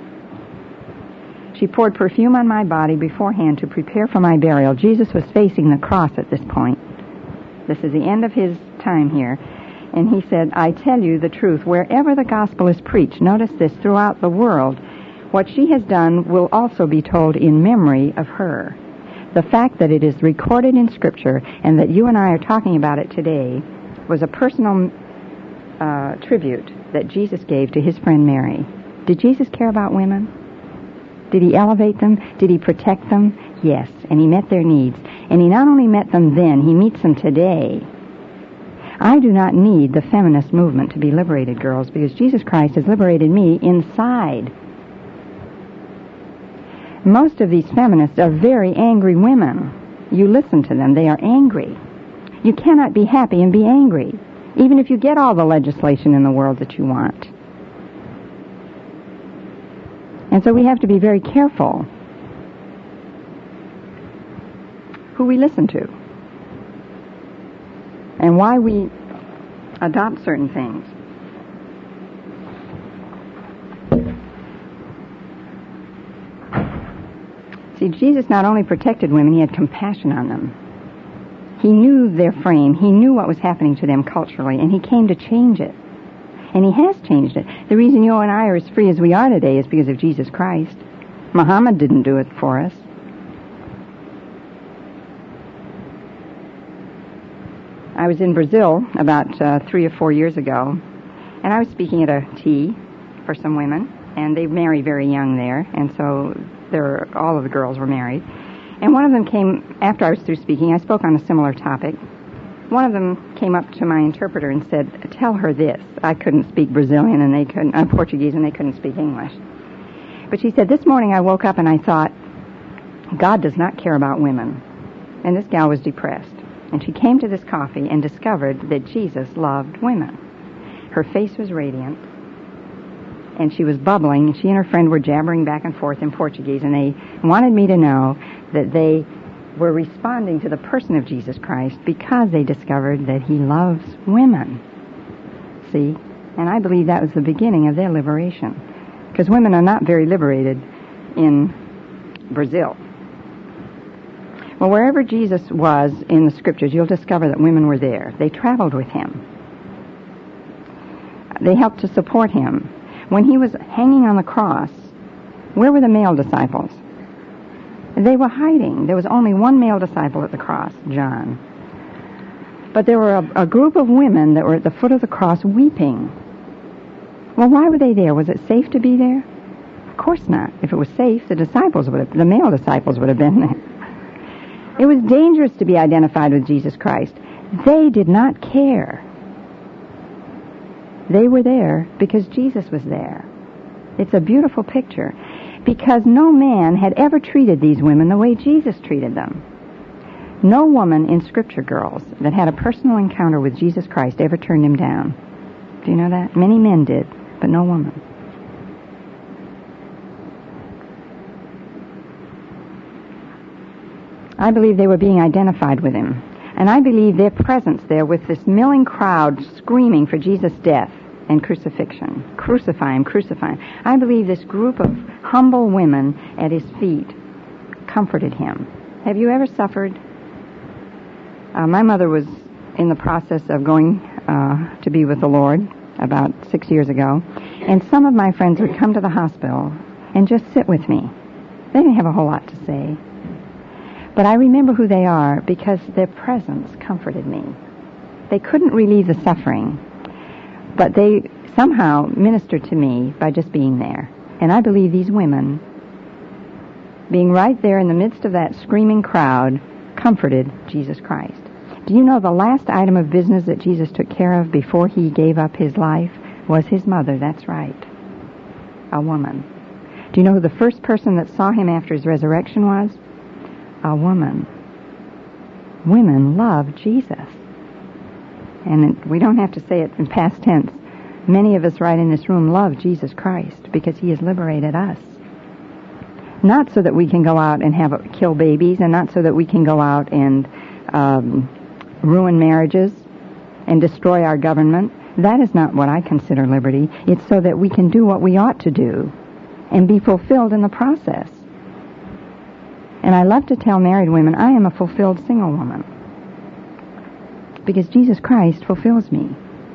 Speaker 1: She poured perfume on my body beforehand to prepare for my burial. Jesus was facing the cross at this point. This is the end of his time here. And he said, I tell you the truth, wherever the gospel is preached, notice this, throughout the world, what she has done will also be told in memory of her. The fact that it is recorded in Scripture and that you and I are talking about it today was a personal uh, tribute that Jesus gave to his friend Mary. Did Jesus care about women? Did he elevate them? Did he protect them? Yes, and he met their needs. And he not only met them then, he meets them today. I do not need the feminist movement to be liberated, girls, because Jesus Christ has liberated me inside. Most of these feminists are very angry women. You listen to them, they are angry. You cannot be happy and be angry, even if you get all the legislation in the world that you want. And so we have to be very careful who we listen to and why we adopt certain things. See, Jesus not only protected women, he had compassion on them. He knew their frame. He knew what was happening to them culturally, and he came to change it. And he has changed it. The reason you and I are as free as we are today is because of Jesus Christ. Muhammad didn't do it for us. I was in Brazil about uh, three or four years ago, and I was speaking at a tea for some women, and they marry very young there, and so there, all of the girls were married. And one of them came, after I was through speaking, I spoke on a similar topic. One of them came up to my interpreter and said, tell her this. I couldn't speak Brazilian and they couldn't, uh, Portuguese and they couldn't speak English. But she said, this morning I woke up and I thought, God does not care about women. And this gal was depressed. And she came to this coffee and discovered that Jesus loved women. Her face was radiant. And she was bubbling. She and her friend were jabbering back and forth in Portuguese. And they wanted me to know that they were responding to the person of Jesus Christ because they discovered that he loves women. See? And I believe that was the beginning of their liberation. Because women are not very liberated in Brazil. Well, wherever Jesus was in the Scriptures, you'll discover that women were there. They traveled with him. They helped to support him. When he was hanging on the cross, where were the male disciples? They were hiding. There was only one male disciple at the cross, John. But there were a, a group of women that were at the foot of the cross weeping. Well, why were they there? Was it safe to be there? Of course not. If it was safe, the disciples would have, the male disciples would have been there. It was dangerous to be identified with Jesus Christ. They did not care. They were there because Jesus was there. It's a beautiful picture, because no man had ever treated these women the way Jesus treated them. No woman in Scripture, girls, that had a personal encounter with Jesus Christ ever turned him down. Do you know that? Many men did, but no woman. I believe they were being identified with him. And I believe their presence there with this milling crowd screaming for Jesus' death and crucifixion. Crucify him, crucify him. I believe this group of humble women at his feet comforted him. Have you ever suffered? Uh, my mother was in the process of going uh, to be with the Lord about six years ago, and some of my friends would come to the hospital and just sit with me. They didn't have a whole lot to say. But I remember who they are because their presence comforted me. They couldn't relieve the suffering, but they somehow ministered to me by just being there. And I believe these women, being right there in the midst of that screaming crowd, comforted Jesus Christ. Do you know the last item of business that Jesus took care of before he gave up his life was his mother? That's right. A woman. Do you know who the first person that saw him after his resurrection was? A woman. Women love Jesus. And we don't have to say it in past tense. Many of us right in this room love Jesus Christ because he has liberated us. Not so that we can go out and have kill babies, and not so that we can go out and um, ruin marriages and destroy our government. That is not what I consider liberty. It's so that we can do what we ought to do and be fulfilled in the process. And I love to tell married women, I am a fulfilled single woman because Jesus Christ fulfills me.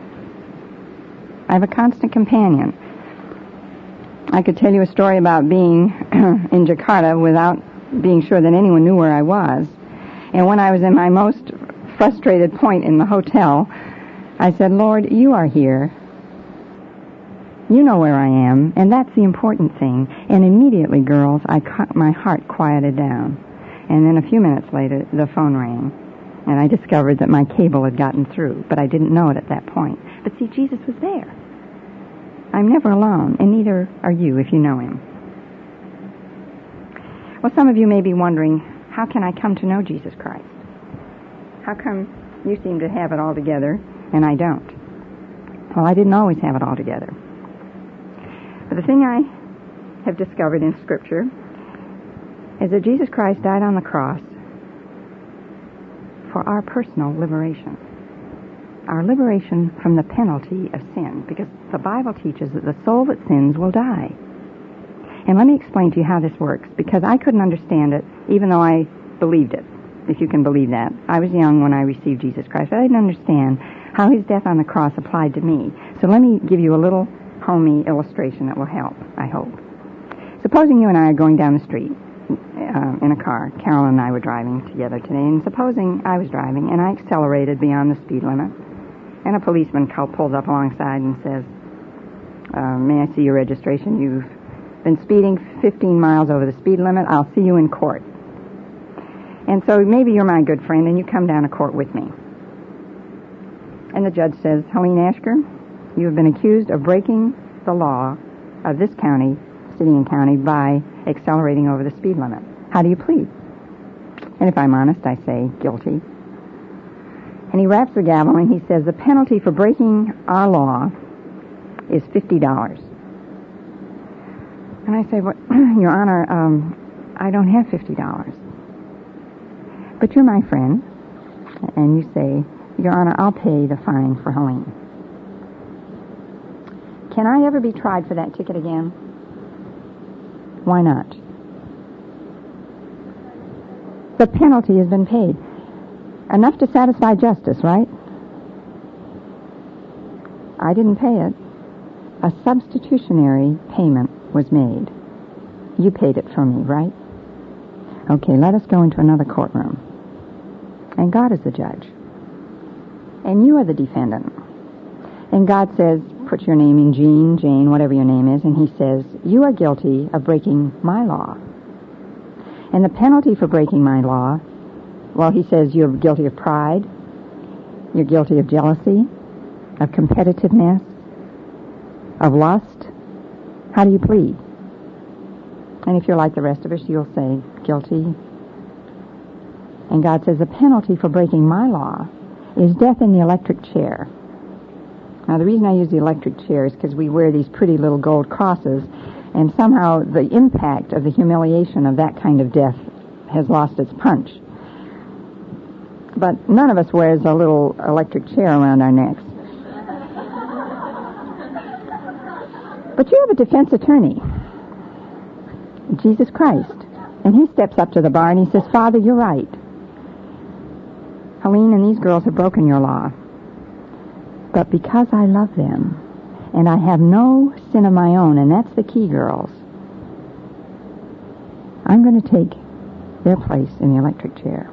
Speaker 1: I have a constant companion. I could tell you a story about being in Jakarta without being sure that anyone knew where I was. And when I was in my most frustrated point in the hotel, I said, Lord, you are here. You know where I am, and that's the important thing. And immediately, girls, I cu- my heart quieted down. And then a few minutes later, the phone rang, and I discovered that my cable had gotten through, but I didn't know it at that point. But see, Jesus was there. I'm never alone, and neither are you if you know him. Well, some of you may be wondering, how can I come to know Jesus Christ? How come you seem to have it all together, and I don't? Well, I didn't always have it all together. But the thing I have discovered in Scripture is that Jesus Christ died on the cross for our personal liberation. Our liberation from the penalty of sin, because the Bible teaches that the soul that sins will die. And let me explain to you how this works, because I couldn't understand it, even though I believed it, if you can believe that. I was young when I received Jesus Christ, but I didn't understand how his death on the cross applied to me. So let me give you a little homey illustration that will help, I hope. Supposing you and I are going down the street uh, in a car. Carol and I were driving together today, and supposing I was driving and I accelerated beyond the speed limit, and a policeman pulls up alongside and says, uh, may I see your registration? You've been speeding fifteen miles over the speed limit. I'll see you in court. And so maybe you're my good friend, and you come down to court with me. And the judge says, Helene Ashker, you have been accused of breaking the law of this county, city and county, by accelerating over the speed limit. How do you plead? And if I'm honest, I say guilty. And he raps the gavel and he says, the penalty for breaking our law is fifty dollars. And I say, well, Your Honor, um, I don't have fifty dollars. But you're my friend. And you say, Your Honor, I'll pay the fine for Helene. Can I ever be tried for that ticket again? Why not? The penalty has been paid. Enough to satisfy justice, right? I didn't pay it. A substitutionary payment was made. You paid it for me, right? Okay, let us go into another courtroom. And God is the judge. And you are the defendant. And God says, put your name in Jean, Jane, whatever your name is, and he says, you are guilty of breaking my law. And the penalty for breaking my law, well, he says you're guilty of pride, you're guilty of jealousy, of competitiveness, of lust, how do you plead? And if you're like the rest of us, you'll say, guilty. And God says the penalty for breaking my law is death in the electric chair. Now, the reason I use the electric chair is because we wear these pretty little gold crosses, and somehow the impact of the humiliation of that kind of death has lost its punch. But none of us wears a little electric chair around our necks. But you have a defense attorney, Jesus Christ, and he steps up to the bar and he says, Father, you're right. Helene and these girls have broken your law. But because I love them, and I have no sin of my own, and that's the key, girls, I'm going to take their place in the electric chair.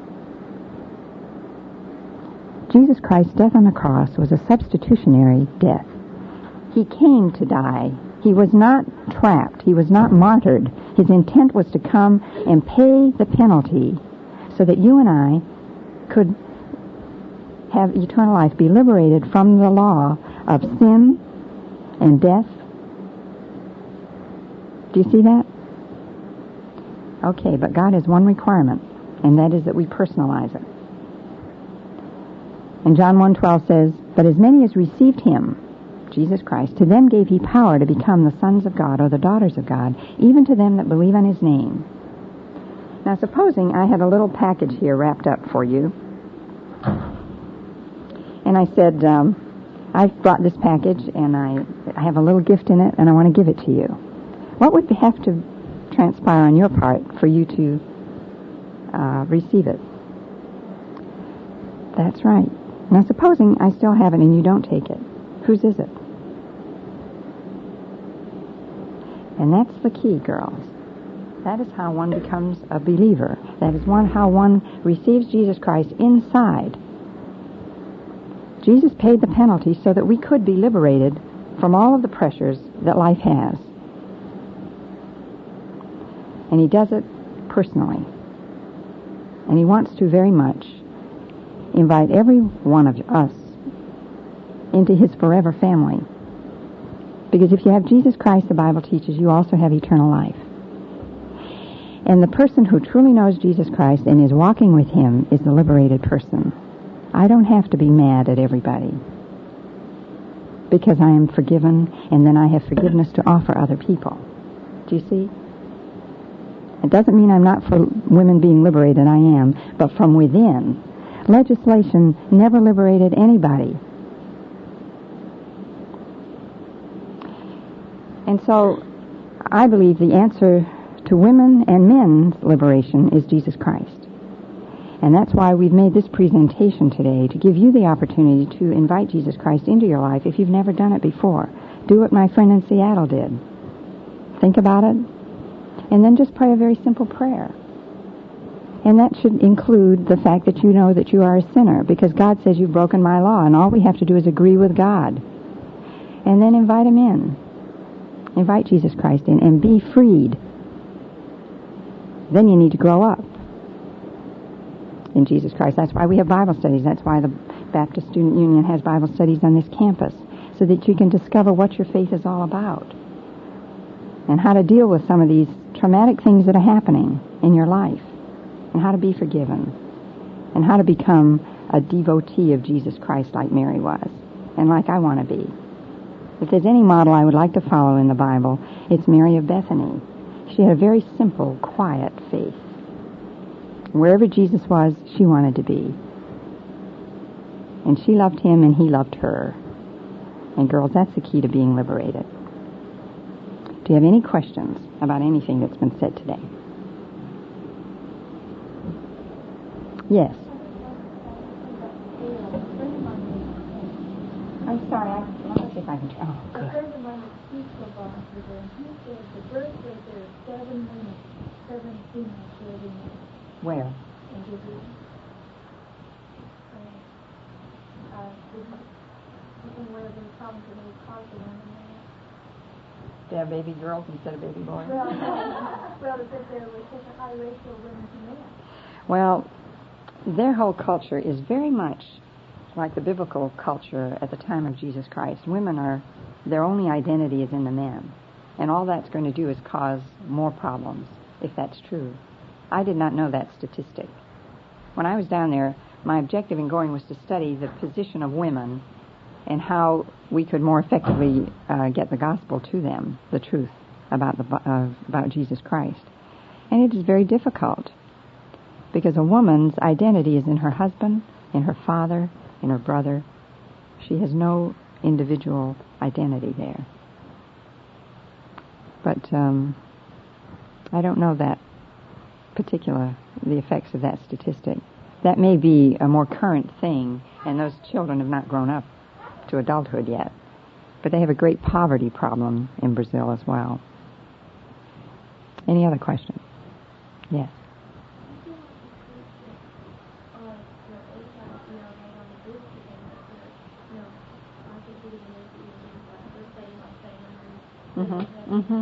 Speaker 1: Jesus Christ's death on the cross was a substitutionary death. He came to die. He was not trapped. He was not martyred. His intent was to come and pay the penalty so that you and I could have eternal life, be liberated from the law of sin and death. Do you see that? Okay, but God has one requirement, and that is that we personalize it. And John one twelve says, But as many as received him, Jesus Christ, to them gave he power to become the sons of God, or the daughters of God, even to them that believe on his name. Now, supposing I had a little package here wrapped up for you, and I said, um, I've brought this package, and I, I have a little gift in it, and I want to give it to you. What would have to transpire on your part for you to uh, receive it? That's right. Now, supposing I still have it and you don't take it, whose is it? And that's the key, girls. That is how one becomes a believer. That is one how one receives Jesus Christ inside. Jesus paid the penalty so that we could be liberated from all of the pressures that life has. And he does it personally. And he wants to very much invite every one of us into his forever family. Because if you have Jesus Christ, the Bible teaches, you also have eternal life. And the person who truly knows Jesus Christ and is walking with him is the liberated person. I don't have to be mad at everybody because I am forgiven, and then I have forgiveness to offer other people. Do you see? It doesn't mean I'm not for women being liberated. I am. But from within, legislation never liberated anybody. And so I believe the answer to women and men's liberation is Jesus Christ. And that's why we've made this presentation today, to give you the opportunity to invite Jesus Christ into your life if you've never done it before. Do what my friend in Seattle did. Think about it, and then just pray a very simple prayer. And that should include the fact that you know that you are a sinner, because God says you've broken my law, and all we have to do is agree with God. And then invite him in. Invite Jesus Christ in and be freed. Then you need to grow up in Jesus Christ. That's why we have Bible studies. That's why the Baptist Student Union has Bible studies on this campus, so that you can discover what your faith is all about and how to deal with some of these traumatic things that are happening in your life, and how to be forgiven, and how to become a devotee of Jesus Christ like Mary was, and like I want to be. If there's any model I would like to follow in the Bible, it's Mary of Bethany. She had a very simple, quiet faith. Wherever Jesus was, she wanted to be. And she loved him, and he loved her. And girls, that's the key to being liberated. Do you have any questions about anything that's been said today? Yes. I'm sorry, I, let's see if I can try. Oh, good. Where? They're baby girls instead of baby boys?
Speaker 2: Well, well, because there was such a high ratio of women to men.
Speaker 1: Well, their whole culture is very much like the biblical culture at the time of Jesus Christ, women are, their only identity is in the men. And all that's going to do is cause more problems, if that's true. I did not know that statistic. When I was down there, my objective in going was to study the position of women and how we could more effectively uh, get the gospel to them, the truth about the uh, about Jesus Christ. And it is very difficult, because a woman's identity is in her husband, in her father, in her brother. She has no individual identity there. But um, I don't know that particular, the effects of that statistic. That may be a more current thing, and those children have not grown up to adulthood yet. But they have a great poverty problem in Brazil as well. Any other questions? Yes. Mm-hmm. Mm-hmm.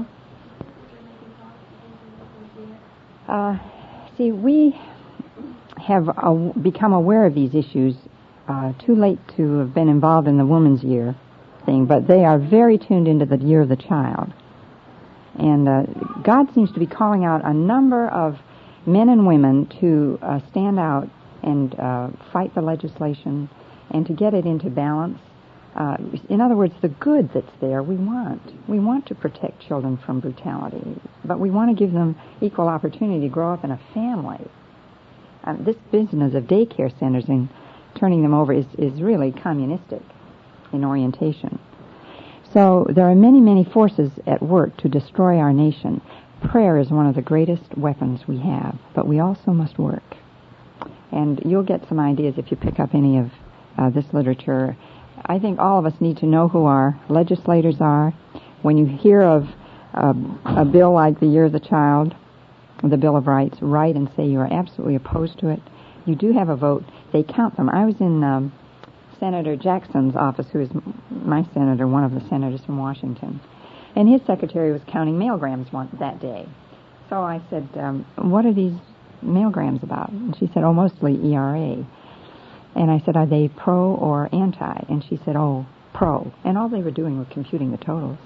Speaker 1: Uh, see, we have uh, become aware of these issues uh, too late to have been involved in the woman's year thing, but they are very tuned into the year of the child. And uh, God seems to be calling out a number of men and women to uh, stand out and uh, fight the legislation and to get it into balance. Uh, in other words, the good that's there we want. We want to protect children from brutality, but we want to give them equal opportunity to grow up in a family. Uh, this business of daycare centers and turning them over is, is really communistic in orientation. So there are many, many forces at work to destroy our nation. Prayer is one of the greatest weapons we have, but we also must work. And you'll get some ideas if you pick up any of uh, this literature. I think all of us need to know who our legislators are. When you hear of uh, a bill like the Year of the Child, the Bill of Rights, write and say you are absolutely opposed to it. You do have a vote. They count them. I was in um, Senator Jackson's office, who is my senator, one of the senators from Washington, and his secretary was counting mailgrams one, that day. So I said, um, what are these mailgrams about? And she said, oh, mostly E R A. And I said, are they pro or anti? And she said, oh, pro. And all they were doing was computing the totals.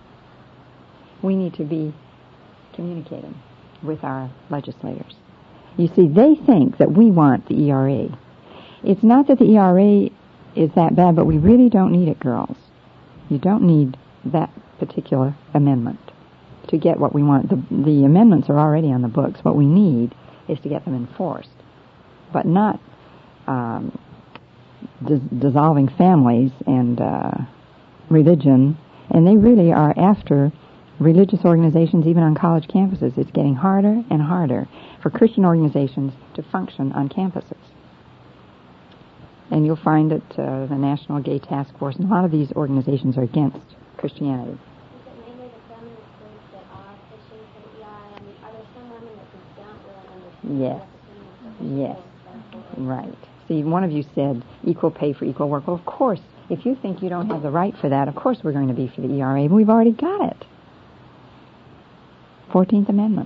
Speaker 1: We need to be communicating with our legislators. You see, they think that we want the E R A. It's not that the E R A is that bad, but we really don't need it, girls. You don't need that particular amendment to get what we want. The, the amendments are already on the books. What we need is to get them enforced, but not um, dis- dissolving families and uh, religion. And they really are after religious organizations, even on college campuses. It's getting harder and harder for Christian organizations to function on campuses. And you'll find that uh, the National Gay Task Force and a lot of these organizations are against Christianity.
Speaker 2: Is it mainly the feminist groups that are pushing for the E R A? I mean, are there some women that just don't really understand?
Speaker 1: Yes. Yes. Right. See, one of you said equal pay for equal work. Well, of course, if you think you don't have the right for that, of course we're going to be for the E R A, but we've already got it. fourteenth Amendment.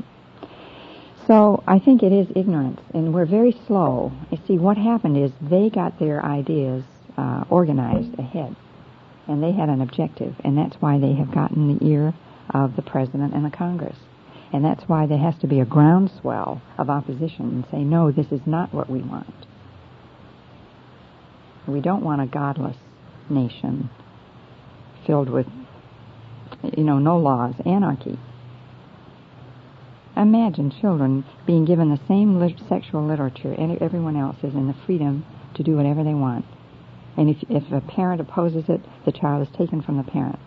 Speaker 1: So I think it is ignorance, and we're very slow. You see, what happened is they got their ideas uh, organized ahead, and they had an objective, and that's why they have gotten the ear of the President and the Congress. And that's why there has to be a groundswell of opposition and say, no, this is not what we want. We don't want a godless nation filled with, you know, no laws, anarchy. Imagine children being given the same lit- sexual literature and everyone else is, and the freedom to do whatever they want. And if, if a parent opposes it, the child is taken from the parent.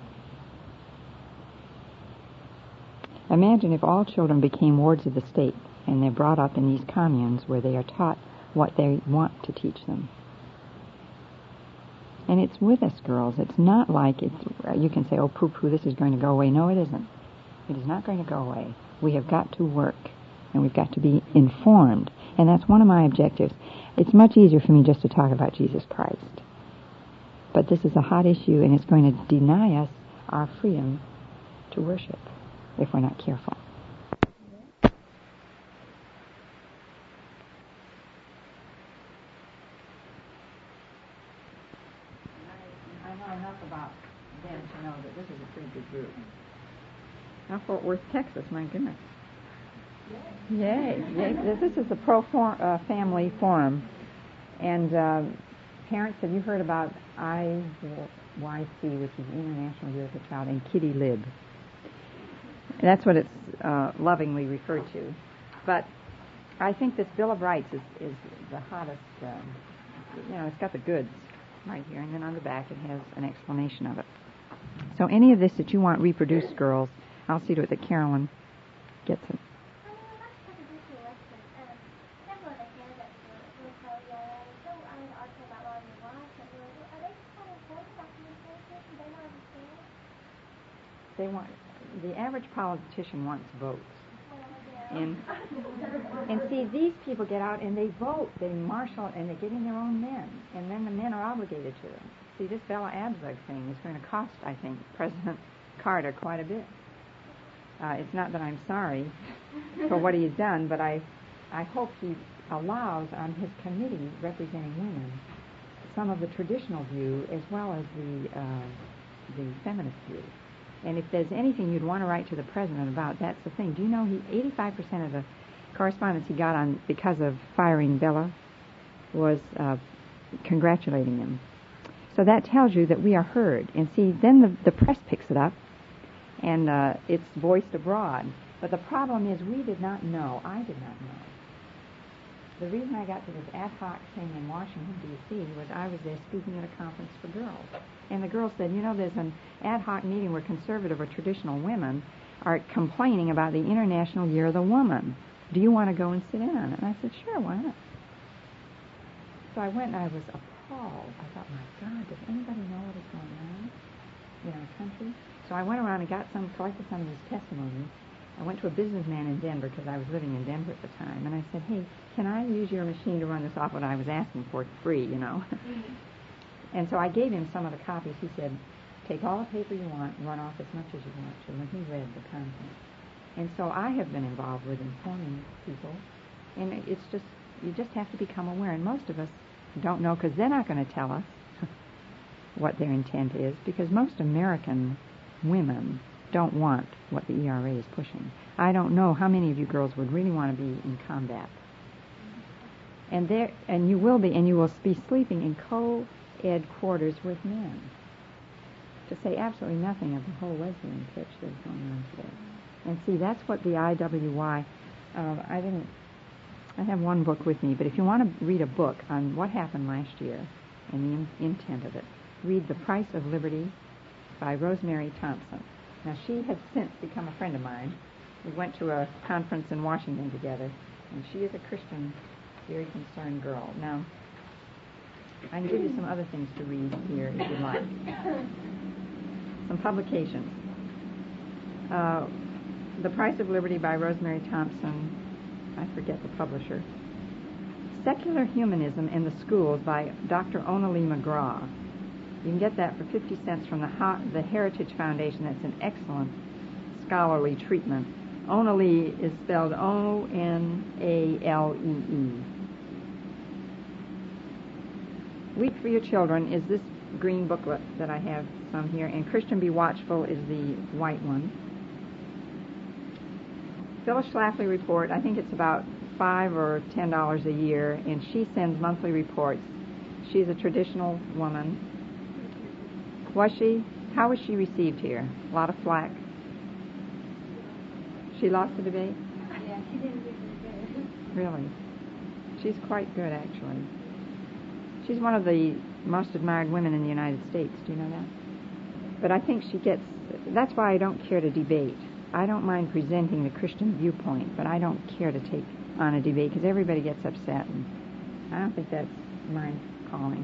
Speaker 1: Imagine if all children became wards of the state and they're brought up in these communes where they are taught what they want to teach them. And it's with us, girls. It's not like it's, you can say, oh, poo-poo, this is going to go away. No, it isn't. It is not going to go away. We have got to work, and we've got to be informed. And that's one of my objectives. It's much easier for me just to talk about Jesus Christ. But this is a hot issue, and it's going to deny us our freedom to worship if we're not careful. enough about them to know that this is a pretty good group. Now, Fort Worth, Texas, my goodness. Yay. Yay. This is the Pro for, uh, Family Forum. And uh, parents, have you heard about I Y C, which is International Year of the Child, and Kitty Lib? That's what it's uh, lovingly referred to. But I think this Bill of Rights is, is the hottest. Um, you know, it's got the goods right here, and then on the back it has an explanation of it. So any of this that you want reproduced, girls, I'll see to it that Carolyn gets it. They want, the average politician wants votes. And, and see, these people get out and they vote. They marshal and they get in their own men. And then the men are obligated to them. See, this Bella Abzug thing is going to cost, I think, President Carter quite a bit. Uh, it's not that I'm sorry for what he's done, but I, I hope he allows on his committee representing women some of the traditional view as well as the uh, the feminist view. And if there's anything you'd want to write to the president about, that's the thing. Do you know he eighty-five percent of the correspondence he got on because of firing Bella was uh, congratulating him. So that tells you that we are heard. And see, then the, the press picks it up, and uh, it's voiced abroad. But the problem is we did not know, I did not know. The reason I got to this ad hoc thing in Washington, D C was I was there speaking at a conference for girls. And the girls said, you know, there's an ad hoc meeting where conservative or traditional women are complaining about the International Year of the Woman. Do you want to go and sit in on it? And I said, sure, why not? So I went and I was appalled. I thought, my God, does anybody know what is going on in our country? So I went around and got some, collected some of these testimonies. I went to a businessman in Denver because I was living in Denver at the time, and I said, hey, can I use your machine to run this off what I was asking for free, you know? Mm-hmm. And so I gave him some of the copies. He said, take all the paper you want and run off as much as you want to, and he read the content. And so I have been involved with informing people, and it's just, you just have to become aware, and most of us don't know because they're not going to tell us what their intent is, because most American women don't want what the E R A is pushing. I don't know how many of you girls would really want to be in combat. And there, and you will be, and you will be sleeping in co-ed quarters with men. To say absolutely nothing of the whole lesbian pitch that's going on today. And see, that's what the I W Y, uh, I didn't, I have one book with me, but if you want to read a book on what happened last year and the in- intent of it, read The Price of Liberty by Rosemary Thompson. Now, she has since become a friend of mine. We went to a conference in Washington together, and she is a Christian, very concerned girl. Now, I can give you some other things to read here if you'd like. Some publications. Uh, The Price of Liberty by Rosemary Thompson. I forget the publisher. Secular Humanism in the Schools by Doctor Onalee McGraw. You can get that for fifty cents from the, Ho- the Heritage Foundation. That's an excellent scholarly treatment. Onalee is spelled O N A L E E. Week for Your Children is this green booklet that I have some here, and Christian Be Watchful is the white one. Phyllis Schlafly Report, I think it's about five or ten dollars a year, and she sends monthly reports. She's a traditional woman. Was she? How was she received here? A lot of flack? She lost the debate?
Speaker 2: Yeah, she didn't do very good.
Speaker 1: Really? She's quite good, actually. She's one of the most admired women in the United States. Do you know that? But I think she gets... That's why I don't care to debate. I don't mind presenting the Christian viewpoint, but I don't care to take on a debate because everybody gets upset, and I don't think that's my calling.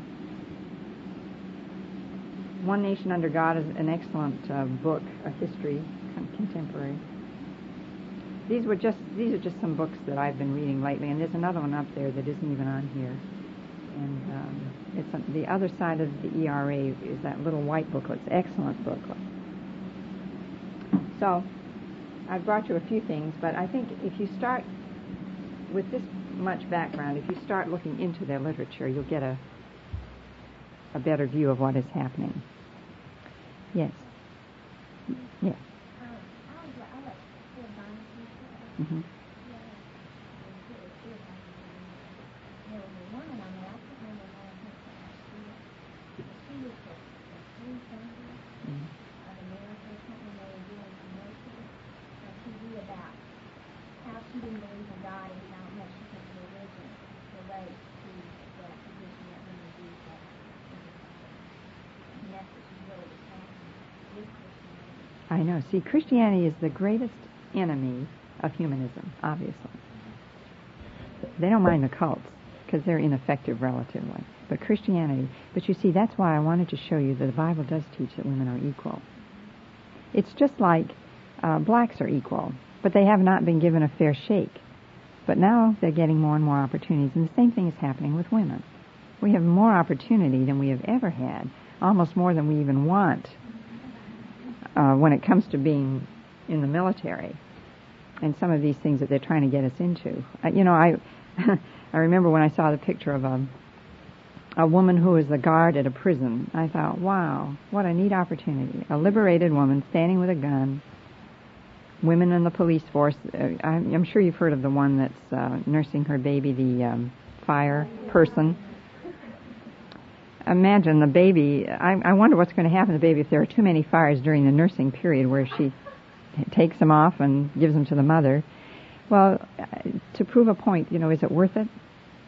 Speaker 1: One Nation Under God is an excellent uh, book, a history, contemporary. These were just these are just some books that I've been reading lately, and there's another one up there that isn't even on here. And um, it's on the other side of the E R A is that little white booklet. It's an excellent booklet. So I've brought you a few things, but I think if you start with this much background, if you start looking into their literature, you'll get a a better view of what is happening. Mm-hmm. I know. See, Christianity is the greatest enemy of humanism, obviously. They don't mind the cults because they're ineffective relatively. But Christianity, but you see, that's why I wanted to show you that the Bible does teach that women are equal. It's just like uh, blacks are equal, but they have not been given a fair shake. But now they're getting more and more opportunities, and the same thing is happening with women. We have more opportunity than we have ever had, almost more than we even want uh, when it comes to being in the military and some of these things that they're trying to get us into. Uh, you know, I I remember when I saw the picture of a a woman who was the guard at a prison. I thought, wow, what a neat opportunity. A liberated woman standing with a gun. Women in the police force. Uh, I'm, I'm sure you've heard of the one that's uh, nursing her baby, the um, fire person. Imagine the baby. I, I wonder what's going to happen to the baby if there are too many fires during the nursing period where she takes them off and gives them to the mother. Well, uh, to prove a point, you know, is it worth it?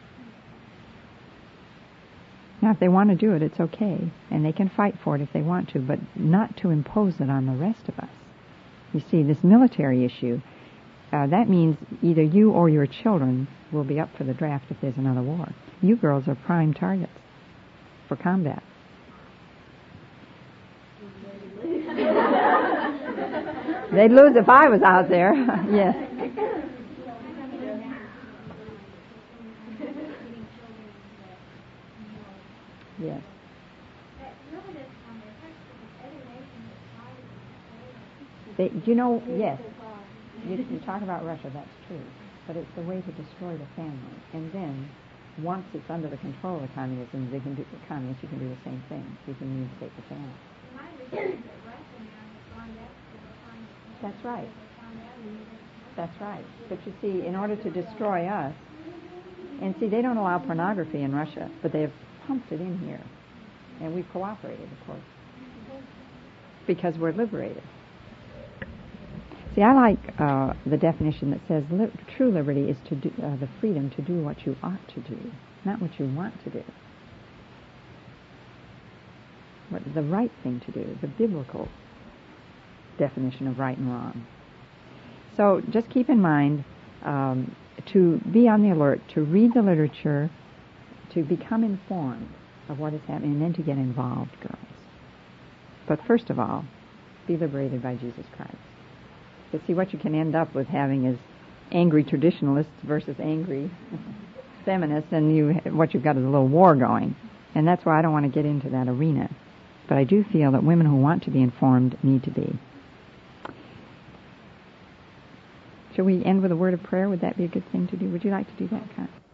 Speaker 1: Now, if they want to do it, it's okay, and they can fight for it if they want to, but not to impose it on the rest of us. You see, this military issue, uh, that means either you or your children will be up for the draft if there's another war. You girls are prime targets for combat. They'd lose if I was out there. Yes. Yes. They, you know, yes. You, you talk about Russia, that's true. But it's the way to destroy the family. And then, once it's under the control of the communism, they can do the communists. You can do the same thing. You can reinstate the family. That's right. That's right. But you see, in order to destroy us, and see, they don't allow pornography in Russia, but they have pumped it in here. And we've cooperated, of course, because we're liberated. See, I like uh, the definition that says li- true liberty is to do, uh, the freedom to do what you ought to do, not what you want to do. What the right thing to do, the biblical definition of right and wrong. So just keep in mind um, to be on the alert, to read the literature, to become informed of what is happening, and then to get involved, girls. But first of all, be liberated by Jesus Christ. But see, what you can end up with having is angry traditionalists versus angry feminists, and you what you've got is a little war going. And that's why I don't want to get into that arena. But I do feel that women who want to be informed need to be. Shall we end with a word of prayer? Would that be a good thing to do? Would you like to do that, Con?